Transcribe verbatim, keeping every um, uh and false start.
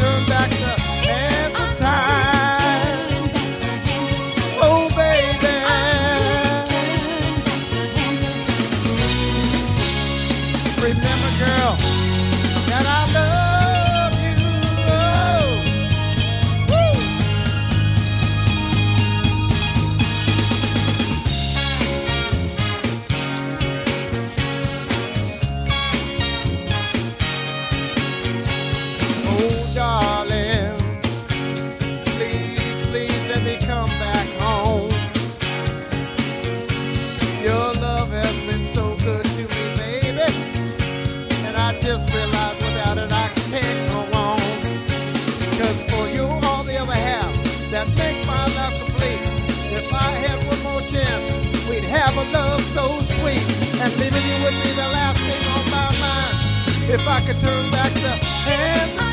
turn back the hands of time. Oh, baby. Remember, girl, that I love you. Oh. Woo. Oh, darling, please, please let me come back home. Your love has been so good to me, baby, and I just realized without it I can't go on. Cause for you, all they ever have, that makes my life complete. If I had one more chance, we'd have a love so sweet. And leaving you would be the last thing on my mind. If I could turn back the hands of